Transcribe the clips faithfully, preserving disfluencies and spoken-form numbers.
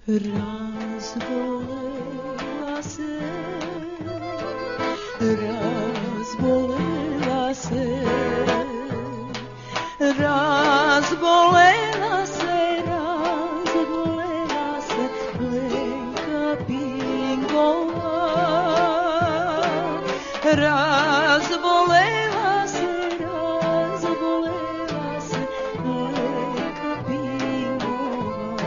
Razbolela se, razbolela se, razbolela se, razbolela se, Lenka Pingova. Razbolela se, razbolela se, Lenka Pingova.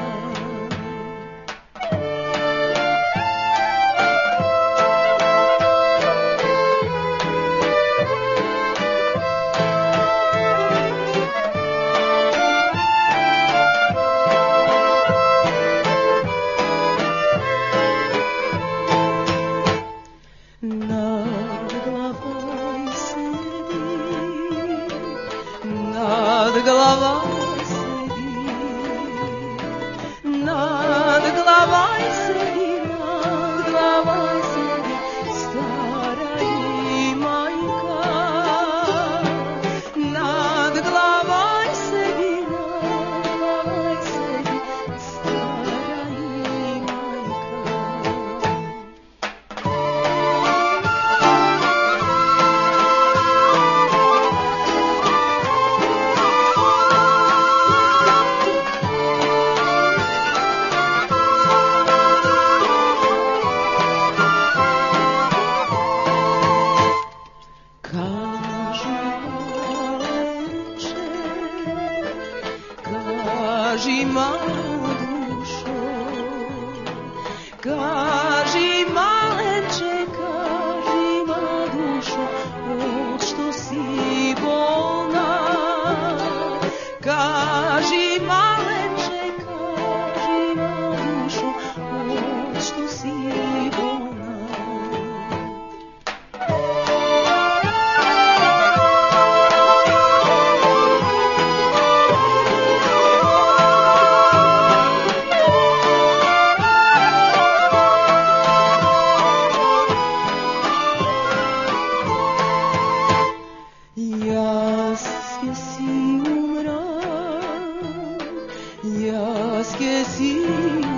Nad glavaj sedi, nad glavaj sedi, nad glavaj sedi, nad glavaj sedi, stara i majka. Nad glavaj sedi, nad glavaj sedi, stara i majka. Kaži mala dušo, kaži malenče, kaži mala dušo, od što si bolna. Kaži malenče, kaži mala dušo, od što si bolna. Jaske si umra, jaske si